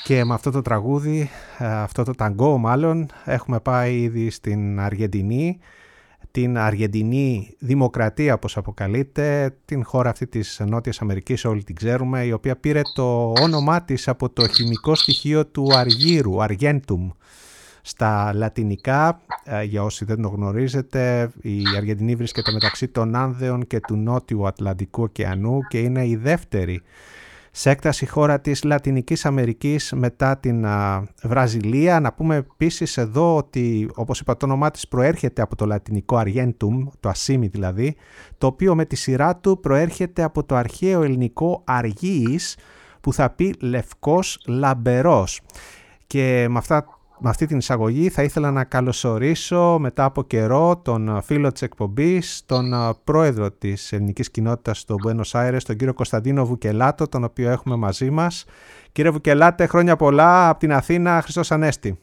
Και με αυτό το τραγούδι, αυτό το ταγκό μάλλον, έχουμε πάει ήδη στην Αργεντινή, την Αργεντινή Δημοκρατία όπως αποκαλείται, την χώρα αυτή της Νότιας Αμερικής, όλοι την ξέρουμε, η οποία πήρε το όνομά της από το χημικό στοιχείο του αργύρου, Argentum. Στα λατινικά, για όσοι δεν το γνωρίζετε, η Αργεντινή βρίσκεται μεταξύ των Άνδεων και του Νότιου Ατλαντικού ωκεανού και είναι η δεύτερη σε έκταση χώρα της Λατινικής Αμερικής μετά την Βραζιλία. Να πούμε επίσης εδώ ότι, όπως είπα, το όνομά της προέρχεται από το λατινικό Argentum, το ασίμι δηλαδή, το οποίο με τη σειρά του προέρχεται από το αρχαίο ελληνικό αργύης, που θα πει λευκός λαμπερός. Και με αυτή την εισαγωγή θα ήθελα να καλωσορίσω μετά από καιρό τον φίλο της εκπομπής, τον πρόεδρο της ελληνικής κοινότητας στο Μπουένος Άιρες, τον κύριο Κωνσταντίνο Βουκελάτο, τον οποίο έχουμε μαζί μας. Κύριε Βουκελάτε, χρόνια πολλά από την Αθήνα, Χριστός Ανέστη.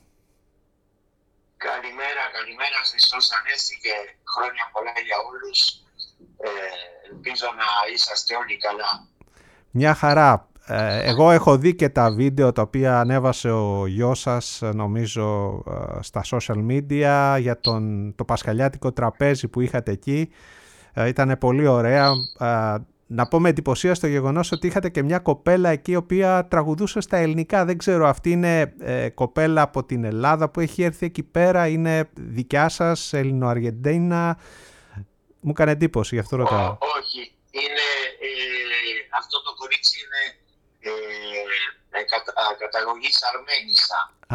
Καλημέρα, Χριστός Ανέστη και χρόνια πολλά για όλους. Ελπίζω να είσαστε όλοι καλά. Μια χαρά. Εγώ έχω δει και τα βίντεο τα οποία ανέβασε ο γιος σας, νομίζω, στα social media για το πασχαλιάτικο τραπέζι που είχατε εκεί. Ήταν πολύ ωραία. Να πω με εντυπωσία στο γεγονός ότι είχατε και μια κοπέλα εκεί η οποία τραγουδούσε στα ελληνικά. Δεν ξέρω, αυτή είναι κοπέλα από την Ελλάδα που έχει έρθει εκεί πέρα, είναι δικιά σας, Ελληνοαργεντίνα? Μου έκανε εντύπωση, γι' αυτό ρωτάω. Όχι, είναι, αυτό το κορίτσι είναι καταγωγής Αρμένισσα,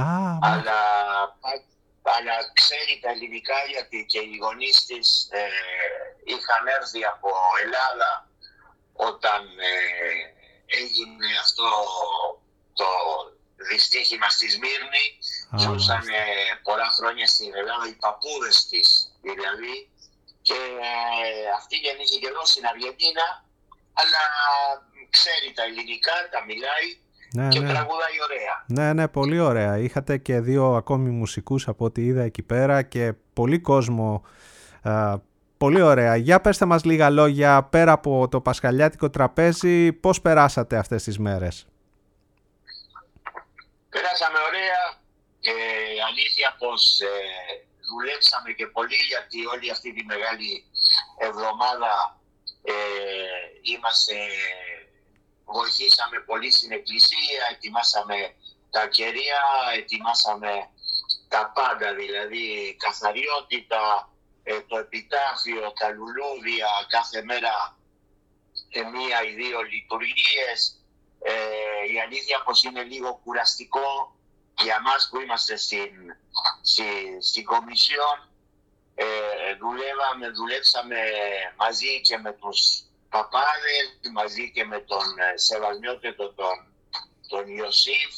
αλλά ξέρει τα ελληνικά, γιατί και οι γονείς της είχαν έρθει από Ελλάδα όταν έγινε αυτό το δυστύχημα στη Σμύρνη. Ζούσαν πολλά χρόνια στην Ελλάδα, οι παππούδες της δηλαδή, και αυτή γεννήθηκε εδώ στην Αργεντίνα, αλλά ξέρει τα ελληνικά, τα μιλάει και τραγουδάει ωραία. Ναι, πολύ ωραία. Είχατε και 2 ακόμη μουσικούς από ό,τι είδα εκεί πέρα και πολύ κόσμο. Πολύ ωραία. Για πέστε μας λίγα λόγια πέρα από το πασχαλιάτικο τραπέζι, πώς περάσατε αυτές τις μέρες? Περάσαμε ωραία. Αλήθεια πως δουλέψαμε και πολύ, γιατί όλη αυτή τη μεγάλη εβδομάδα βοηθήσαμε πολύ στην εκκλησία, ετοιμάσαμε τα κεριά, ετοιμάσαμε τα πάντα, δηλαδή καθαριότητα, το επιτάφιο, τα λουλούδια, κάθε μέρα 1 ή 2 λειτουργίες. Η αλήθεια πως είναι λίγο κουραστικό για μας που είμαστε στην Κομισιόν. Δουλέψαμε μαζί και με τους παπάδες, μαζί και με τον Σεβασμιότετο τον Ιωσήφ.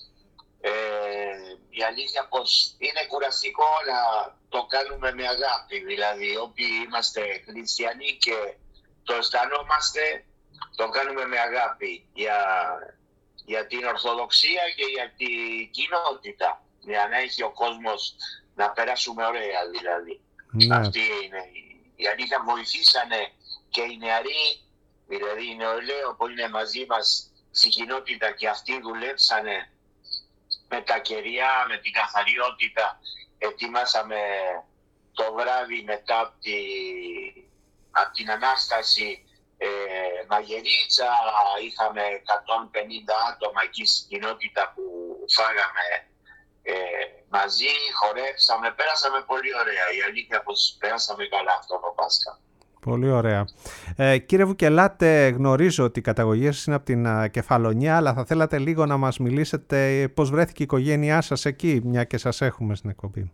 Η αλήθεια πως είναι κουραστικό, αλλά το κάνουμε με αγάπη. Δηλαδή, όποιοι είμαστε χριστιανοί και το αισθανόμαστε, το κάνουμε με αγάπη για την Ορθοδοξία και για την κοινότητα, για να έχει ο κόσμος να περάσουμε ωραία δηλαδή. Ναι. Αυτή είναι η αλήθεια. Βοηθήσανε και οι νεαροί, δηλαδή η νεολαία που είναι μαζί μας στην κοινότητα, και αυτοί δουλέψανε με τα κεριά, με την καθαριότητα. Ετοιμάσαμε το βράδυ μετά από την Ανάσταση μαγειρίτσα. Είχαμε 150 άτομα εκεί στην κοινότητα που φάγαμε μαζί, χορέψαμε, πέρασαμε πολύ ωραία. Η αλήθεια πως πέρασαμε καλά αυτό το Πάσχα. Πολύ ωραία. Κύριε Βουκελάτε, γνωρίζω ότι η καταγωγή σας είναι από την Κεφαλονιά, αλλά θα θέλατε λίγο να μας μιλήσετε πώς βρέθηκε η οικογένειά σας εκεί, μια και σας έχουμε στην εκπομπή.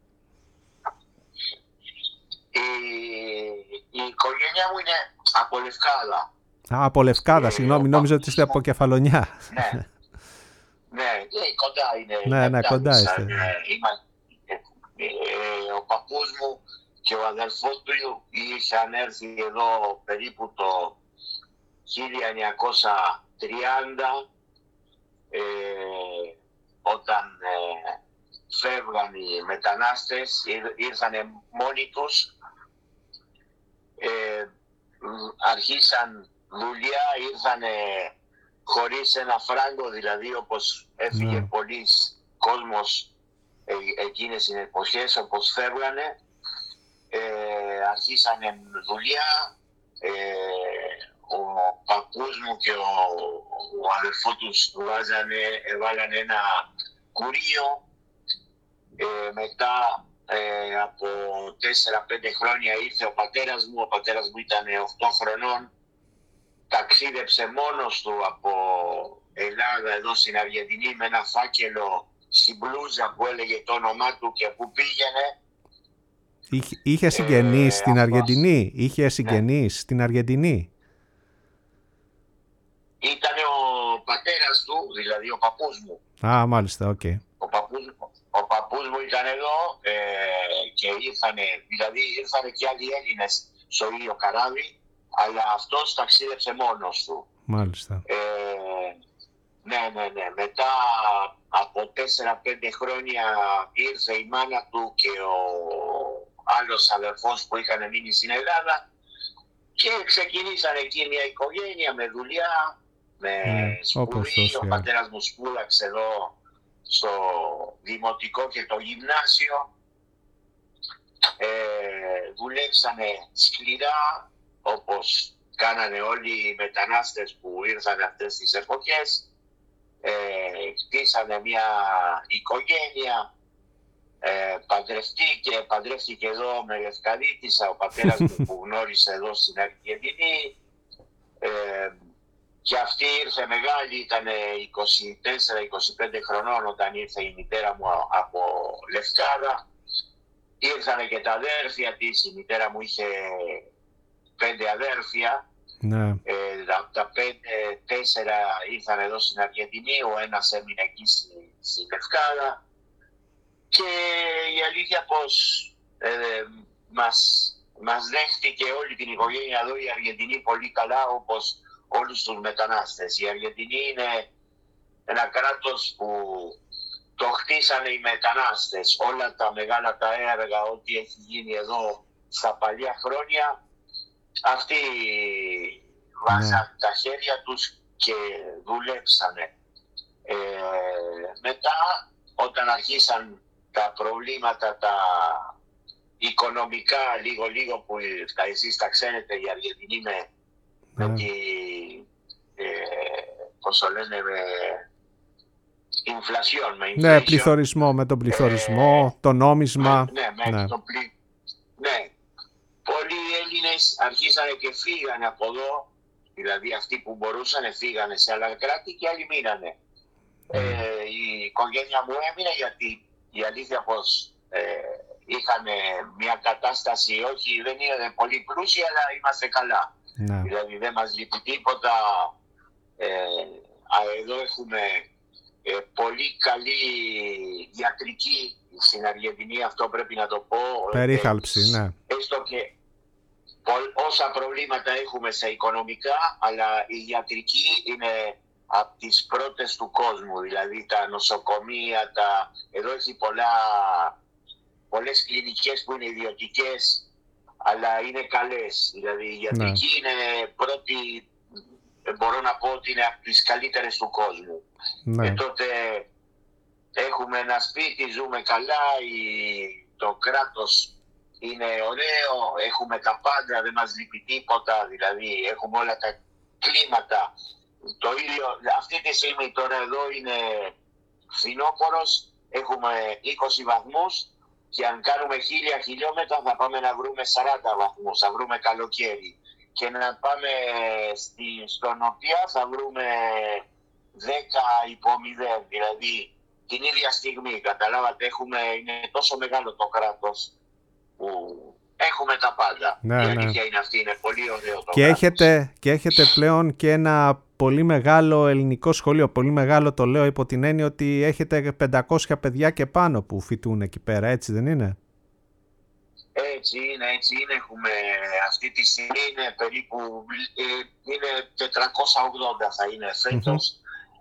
Η οικογένειά μου είναι από Λευκάδα. Από Λευκάδα, συγγνώμη, νόμιζα ότι είστε από Κεφαλονιά. Ναι, κοντά είναι. Ναι, κοντά είστε. Ο παππούς μου και ο αδερφός του είχαν έρθει εδώ περίπου το 1930, όταν φεύγαν οι μετανάστες, ήρθανε μόνοι τους, αρχίσαν δουλειά, ήρθανε χωρίς ένα φράγκο, δηλαδή όπως έφυγε πολλής κόσμος εκείνες οι εποχές, όπως φεύγανε, αρχίσανε δουλειά. Ο παππούς μου και ο αδερφός τους έβαλαν ένα κουρίο. Μετά από 4-5 χρόνια ήρθε ο πατέρας μου. Ο πατέρας μου ήταν 8 χρονών. Ταξίδεψε μόνος του από Ελλάδα εδώ στην Αργεντινή με ένα φάκελο στην μπλούζα που έλεγε το όνομά του και που πήγαινε. Είχε συγγενείς στην Αργεντινή. Είχε συγγενείς στην Αργεντινή. Ήταν ο πατέρας του, δηλαδή ο παππούς μου. Α, μάλιστα, οκ. Ο παππούς μου ήταν εδώ και ήρθανε και άλλοι Έλληνες στο ίδιο καράβι, αλλά αυτός ταξίδεψε μόνος του. Μάλιστα. Ναι. Μετά από 4-5 χρόνια ήρθε η μάνα του και ο άλλος αδερφός που είχαν μείνει στην Ελλάδα και ξεκινήσανε εκεί μια οικογένεια με δουλειά, με σπουδή. Ο πατέρας μου σπούδαξε εδώ στο δημοτικό και το γυμνάσιο. Δουλέψανε σκληρά όπως κάνανε όλοι οι μετανάστες που ήρθαν αυτές τις εποχές. Κτίσανε μια οικογένεια, παντρεύτηκε εδώ με Λευκαδίτισσα, ο πατέρας μου που γνώρισε εδώ στην Αργεντινή, και αυτή ήρθε μεγάλη, ήταν 24-25 χρονών όταν ήρθε η μητέρα μου από Λευκάδα. Ήρθανε και τα αδέρφια της, η μητέρα μου είχε 5 αδέρφια. Ναι. Από τα 5-4 ήρθαν εδώ στην Αργεντινή, ο ένας έμεινε εκεί στη Λευκάδα. Και η αλήθεια πως μας δέχτηκε όλη την οικογένεια εδώ η Αργεντινή πολύ καλά, όπως όλους τους μετανάστες. Η Αργεντινή είναι ένα κράτος που το χτίσανε οι μετανάστες. Όλα τα μεγάλα τα έργα, ό,τι έχει γίνει εδώ στα παλιά χρόνια, αυτοί βάζαν τα χέρια τους και δουλέψανε. Μετά, όταν αρχίσαν τα προβλήματα τα οικονομικά, λίγο που εσείς τα ξέρετε, η Αργεντινή με τη, πώς το λένε, με inflation, ναι, πληθωρισμό, με τον πληθωρισμό, το νόμισμα. Ναι. Πολλοί Έλληνες αρχίσανε και φύγανε από εδώ, δηλαδή αυτοί που μπορούσαν φύγανε σε άλλα κράτη και άλλοι μείνανε. Η οικογένεια μου έμεινε γιατί η αλήθεια πως είχαν μια κατάσταση, όχι δεν είναι πολύ πλούσια, αλλά είμαστε καλά. Ναι. Δηλαδή δεν μας λείπει τίποτα. Εδώ έχουμε πολύ καλή ιατρική στην Αργεντινή, αυτό πρέπει να το πω. Περίθαλψη, ναι. Έστω και όσα προβλήματα έχουμε σε οικονομικά, αλλά η ιατρική είναι από τις πρώτες του κόσμου. Δηλαδή τα νοσοκομεία, εδώ έχει πολλές κλινικές που είναι ιδιωτικές, αλλά είναι καλές. Δηλαδή η ιατρική είναι πρώτη, μπορώ να πω ότι είναι από τις καλύτερες του κόσμου. Και τότε έχουμε ένα σπίτι, ζούμε καλά, το κράτος είναι ωραίο, έχουμε τα πάντα, δεν μας λείπει τίποτα, δηλαδή έχουμε όλα τα κλίματα. Το ίδιο, αυτή τη στιγμή τώρα εδώ είναι φθινόπωρος, έχουμε 20 βαθμούς και αν κάνουμε 1000 χιλιόμετρα θα πάμε να βρούμε 40 βαθμούς, θα βρούμε καλοκαίρι. Και να πάμε στο νοτιά θα βρούμε 10 υπό 0, δηλαδή την ίδια στιγμή. Καταλάβατε, είναι τόσο μεγάλο το κράτος που έχουμε τα πάντα. Η αλήθεια είναι αυτή, είναι πολύ ωραίο το κράτος. Και έχετε πλέον και ένα πολύ μεγάλο ελληνικό σχολείο. Πολύ μεγάλο το λέω υπό την έννοια ότι έχετε 500 παιδιά και πάνω που φοιτούν εκεί πέρα, έτσι δεν είναι? Έτσι είναι. Έχουμε, αυτή τη στιγμή είναι περίπου, είναι 480 θα είναι φέτος.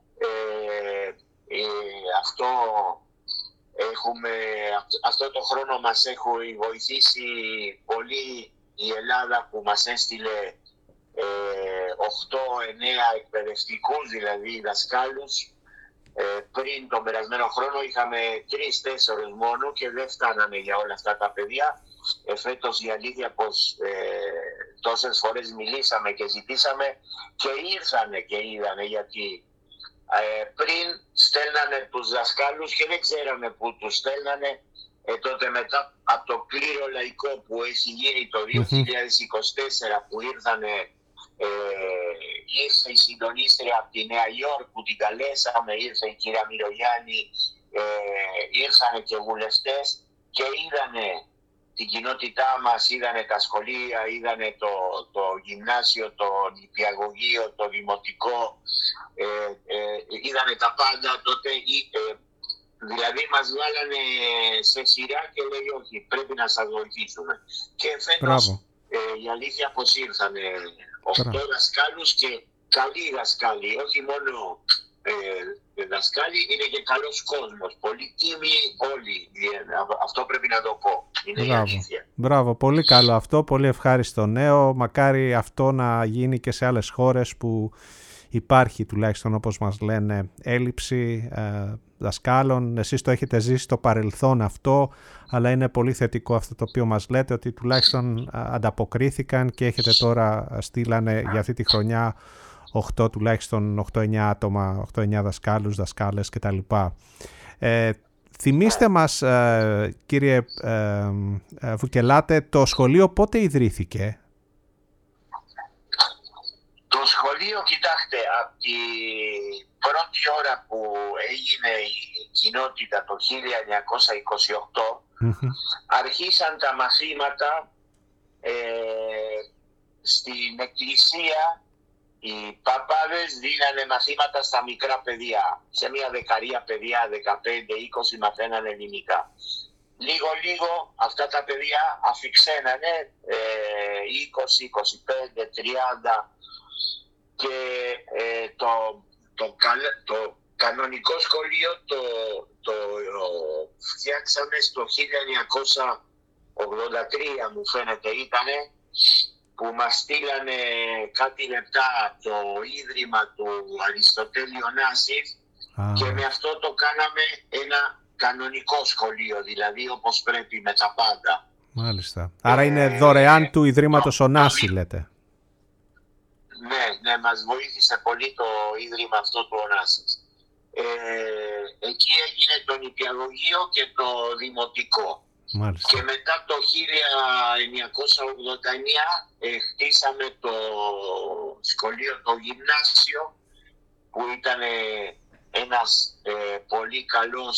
Αυτό το χρόνο μας έχει βοηθήσει πολύ η Ελλάδα που μας έστειλε 8-9 εκπαιδευτικούς, δηλαδή δασκάλους. Πριν τον περασμένο χρόνο είχαμε 3-4 μόνο και δεν φτάνανε για όλα αυτά τα παιδιά. Φέτος η αλήθεια πως τόσες φορές μιλήσαμε και ζητήσαμε και ήρθανε και είδανε, γιατί πριν στέλνανε τους δασκάλους και δεν ξέραμε που τους στέλνανε. Τότε μετά από το πλήρω λαϊκό που έχει γίνει το 2024 που ήρθανε, ήρθε η συντονίστρια από τη Νέα Υόρκη που την καλέσαμε, ήρθε η κυρία Μυρογιάννη, ήρθανε και βουλευτές και είδανε την κοινότητά μας, είδανε τα σχολεία, είδανε το γυμνάσιο, το νηπιαγωγείο, το δημοτικό, είδανε τα πάντα. Τότε δηλαδή μας βάλανε σε σειρά και λέει όχι, πρέπει να σας βοηθήσουμε. Και φέτος η αλήθεια πως ήρθανε 8 δασκάλους και καλοί δασκάλοι, όχι μόνο δασκάλοι, είναι και καλός κόσμος, πολύ τίμοι όλοι, αυτό πρέπει να το πω, είναι η αλήθεια. Μπράβο, πολύ καλό αυτό, πολύ ευχάριστο νέο, μακάρι αυτό να γίνει και σε άλλες χώρες που υπάρχει τουλάχιστον, όπως μας λένε, έλλειψη δασκάλων. Εσείς το έχετε ζήσει στο παρελθόν αυτό, αλλά είναι πολύ θετικό αυτό το οποίο μας λέτε, ότι τουλάχιστον ανταποκρίθηκαν και έχετε τώρα, στείλανε για αυτή τη χρονιά 8 τουλάχιστον 8-9 άτομα, 8-9 δασκάλους, δασκάλες κτλ. Θυμήστε μας, κύριε Βουκελάτε, το σχολείο πότε ιδρύθηκε? Το σχολείο, κοιτάξτε, από την πρώτη ώρα που έγινε η κοινότητα το 1928, αρχίσαν τα μαθήματα στην εκκλησία. Οι παπάδες δίνανε μαθήματα στα μικρά παιδιά. Σε μια δεκαρία παιδιά, 15-20 μαθαίνανε ελληνικά. Λίγο αυτά τα παιδιά αφιξένανε 20, 25, 30 και το κανονικό σχολείο το φτιάξαμε στο 1983 μου φαίνεται ήτανε, που μας στείλανε κάτι λεπτά το ίδρυμα του Αριστοτέλη Ωνάσης και με αυτό το κάναμε ένα κανονικό σχολείο, δηλαδή όπως πρέπει με τα πάντα. Μάλιστα. Άρα είναι δωρεάν του Ιδρύματος Ωνάση, λέτε. Ναι, μας βοήθησε πολύ το Ίδρυμα αυτό του Ωνάσης. Εκεί έγινε το νηπιαγωγείο και το δημοτικό. Μάλιστα. Και μετά το 1989 χτίσαμε το σχολείο, το γυμνάσιο, που ήταν ένας πολύ καλός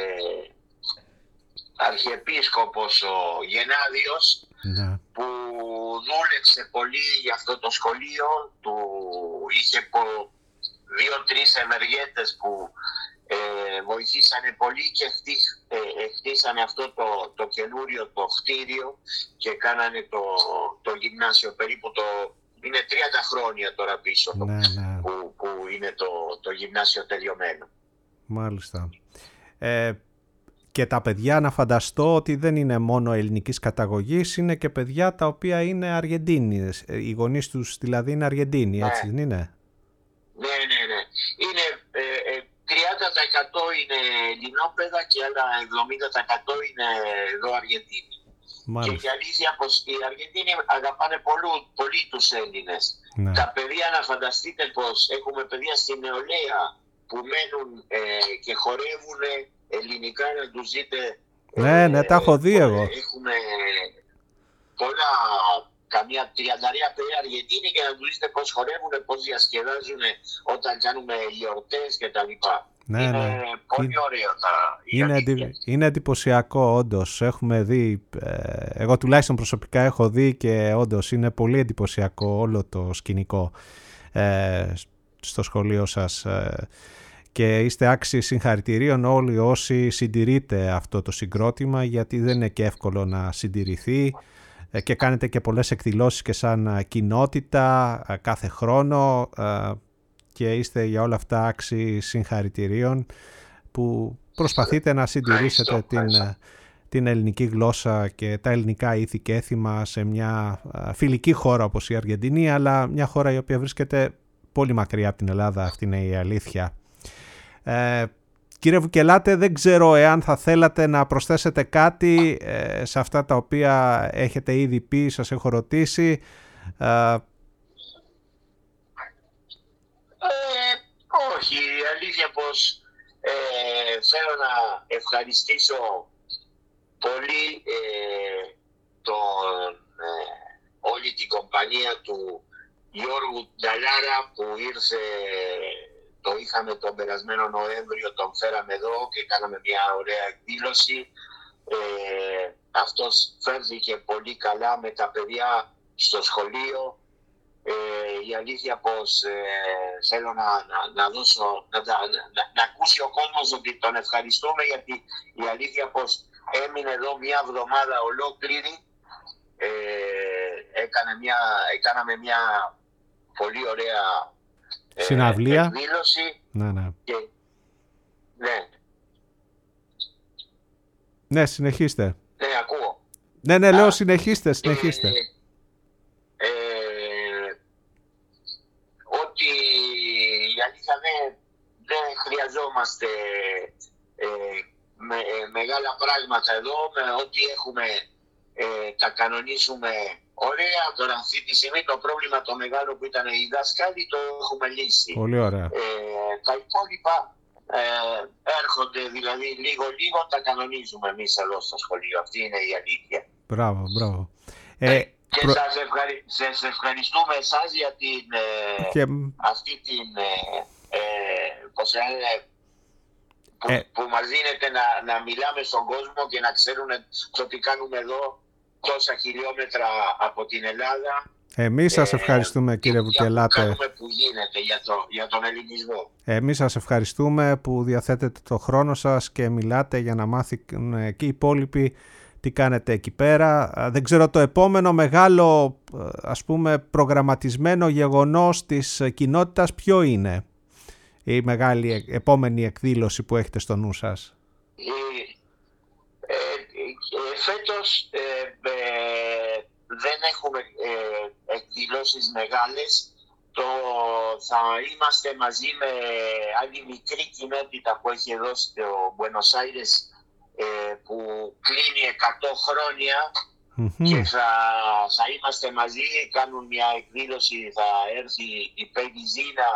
αρχιεπίσκοπος ο Γενάδιος, που δούλεψε πολύ για αυτό το σχολείο. Είχε 2-3 εμεργέτες που βοηθήσανε πολύ και χτίσανε αυτό το καινούριο το κτίριο και κάνανε το γυμνάσιο. Περίπου είναι 30 χρόνια τώρα πίσω που είναι το γυμνάσιο τελειωμένο. Μάλιστα. Και τα παιδιά, να φανταστώ ότι δεν είναι μόνο ελληνικής καταγωγής, είναι και παιδιά τα οποία είναι Αργεντίνοι. Οι γονείς τους δηλαδή είναι Αργεντίνοι, έτσι δεν είναι? Ναι. Είναι 30% είναι ελληνόπαιδα και άλλα 70% είναι εδώ Αργεντίνοι. Μάλιστα. Και η αλήθεια πως οι Αργεντίνοι αγαπάνε πολύ τους Έλληνες. Ναι. Τα παιδιά, να φανταστείτε πως έχουμε παιδιά στη νεολαία που μένουν και χορεύουν ελληνικά, να τους δείτε. Ναι, τα έχω δει εγώ. Έχουμε πολλά, καμιά 30 παιδιά Αργεντίνοι και να τους δείτε πώς χορεύουν, πώς διασκεδάζουν όταν κάνουμε γιορτές κτλ. Ναι, είναι πολύ ωραίο είναι εντυπωσιακό όντως. Έχουμε δει, εγώ τουλάχιστον προσωπικά έχω δει και όντως είναι πολύ εντυπωσιακό όλο το σκηνικό στο σχολείο σας. Και είστε άξιοι συγχαρητηρίων όλοι όσοι συντηρείτε αυτό το συγκρότημα, γιατί δεν είναι και εύκολο να συντηρηθεί και κάνετε και πολλές εκδηλώσεις και σαν κοινότητα κάθε χρόνο και είστε για όλα αυτά άξιοι συγχαρητηρίων που προσπαθείτε να συντηρήσετε την ελληνική γλώσσα και τα ελληνικά ήθη και έθιμα σε μια φιλική χώρα όπως η Αργεντινή, αλλά μια χώρα η οποία βρίσκεται πολύ μακριά από την Ελλάδα, αυτή είναι η αλήθεια. Κύριε Βουκελάτε, δεν ξέρω εάν θα θέλατε να προσθέσετε κάτι σε αυτά τα οποία έχετε ήδη πει, σας έχω ρωτήσει. Όχι, η αλήθεια πως θέλω να ευχαριστήσω πολύ όλη την κομπανία του Γιώργου Νταλάρα που ήρθε, το είχαμε τον περασμένο Νοέμβριο, τον φέραμε εδώ και κάναμε μια ωραία εκδήλωση. Αυτός φέρθηκε πολύ καλά με τα παιδιά στο σχολείο. Η αλήθεια πως θέλω να ακούσει ο κόσμος ότι τον ευχαριστούμε, γιατί η αλήθεια πως έμεινε εδώ μια εβδομάδα ολόκληρη. Κάναμε μια πολύ ωραία συναυλία, εκδήλωση. Ναι. Και, ναι. Ναι, συνεχίστε. Ναι, ακούω. Ναι, λέω συνεχίστε. Ότι η αλήθεια δεν χρειαζόμαστε μεγάλα πράγματα εδώ. Με ό,τι έχουμε τα κανονίζουμε ωραία. Τώρα αυτή τη στιγμή το πρόβλημα το μεγάλο που ήταν οι δάσκαλοι το έχουμε λύσει. Πολύ ωραία. Τα υπόλοιπα έρχονται, δηλαδή λίγο τα κανονίζουμε εμείς εδώ στο σχολείο. Αυτή είναι η αλήθεια. Μπράβο. Και σας ευχαριστούμε εσάς για αυτή την που μας δίνετε να μιλάμε στον κόσμο και να ξέρουν το τι κάνουμε εδώ τόσα χιλιόμετρα από την Ελλάδα. Εμείς σας ευχαριστούμε, κύριε Βουκελάτε. Που γίνεται για τον ελληνισμό. Εμείς σας ευχαριστούμε που διαθέτετε το χρόνο σας και μιλάτε για να μάθουν και οι υπόλοιποι τι κάνετε εκεί πέρα. Δεν ξέρω, το επόμενο μεγάλο, ας πούμε, προγραμματισμένο γεγονός της κοινότητας ποιο είναι? Η μεγάλη επόμενη εκδήλωση που έχετε στο νου σας? Φέτος δεν έχουμε εκδηλώσεις μεγάλες. Θα είμαστε μαζί με άλλη μικρή κοινότητα που έχει εδώ στο Buenos Aires, που κλείνει 100 χρόνια και θα είμαστε μαζί. Κάνουν μια εκδήλωση, θα έρθει η Πέγγι Ζήνα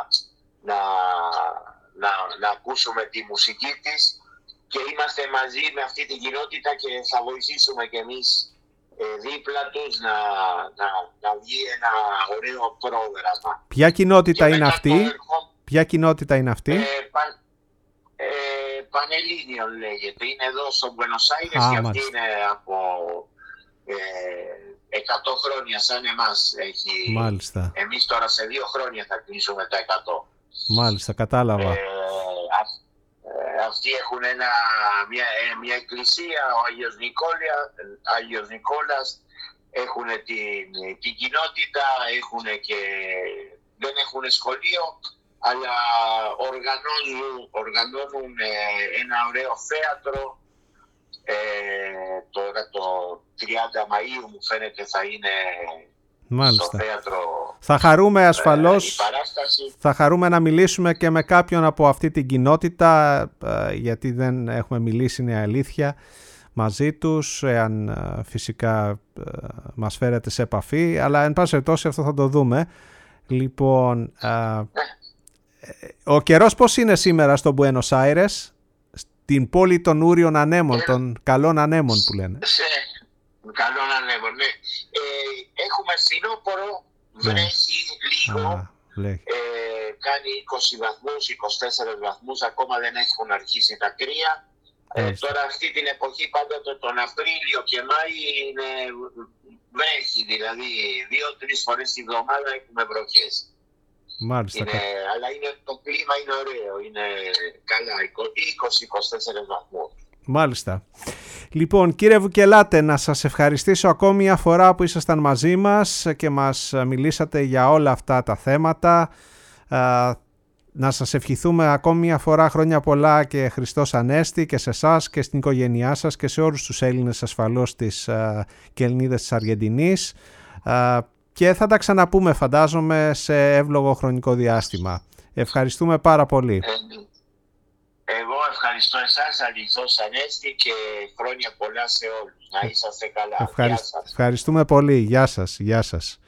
να ακούσουμε τη μουσική της και είμαστε μαζί με αυτή την κοινότητα και θα βοηθήσουμε κι εμείς δίπλα τους να βγει ένα ωραίο πρόγραμμα. Ποια κοινότητα είναι αυτή? Ποια κοινότητα είναι αυτή? Πανελλήνιον λέγεται. Είναι εδώ στο Buenos Aires και αυτή είναι από 100 χρόνια σαν εμάς. Μάλιστα. Εμείς τώρα σε 2 χρόνια θα κλείσουμε τα 100. Μάλιστα, κατάλαβα. Αυτοί έχουν μια εκκλησία, ο Άγιος Νικόλας, έχουν την κοινότητα, δεν έχουν σχολείο, αλλά οργανώνουν ένα ωραίο θέατρο. Τώρα το 30 Μαΐου μου φαίνεται θα είναι. Μάλιστα. Στο θέατρο. Θα χαρούμε ασφαλώς, η παράσταση. Θα χαρούμε να μιλήσουμε και με κάποιον από αυτή την κοινότητα, γιατί δεν έχουμε μιλήσει, είναι αλήθεια, μαζί τους, εάν φυσικά μας φέρετε σε επαφή, αλλά εν πάση περιπτώσει αυτό θα το δούμε. Λοιπόν, ο καιρός πώς είναι σήμερα στο Buenos Aires, στην πόλη των ούριων ανέμων, των καλών ανέμων που λένε? Καλών ανέμων, ναι. Έχουμε φθινόπωρο, βρέχει λίγο, κάνει 20 βαθμούς, 24 βαθμούς, ακόμα δεν έχουν αρχίσει τα κρύα. Τώρα αυτή την εποχή πάντοτε τον Απρίλιο και Μάη βρέχει, δηλαδή 2-3 φορές τη βδομάδα έχουμε βροχές. Μάλιστα. Αλλά το κλίμα είναι ωραίο, είναι καλά, 20-24 βαθμούς. Μάλιστα. Λοιπόν, κύριε Βουκελάτε, να σας ευχαριστήσω ακόμη μια φορά που ήσασταν μαζί μας και μας μιλήσατε για όλα αυτά τα θέματα. να σας ευχηθούμε ακόμη μια φορά χρόνια πολλά και Χριστός Ανέστη και σε εσάς και στην οικογένειά σας και σε όλους τους Έλληνες ασφαλώς και Ελληνίδες της Αργεντινής, και θα τα ξαναπούμε φαντάζομαι σε εύλογο χρονικό διάστημα. Ευχαριστούμε πάρα πολύ. Εγώ ευχαριστώ εσάς, Αληθώς Ανέστη, και χρόνια πολλά σε όλους. Να είσαστε καλά. Ευχαριστούμε πολύ. Γεια σας. Γεια σας.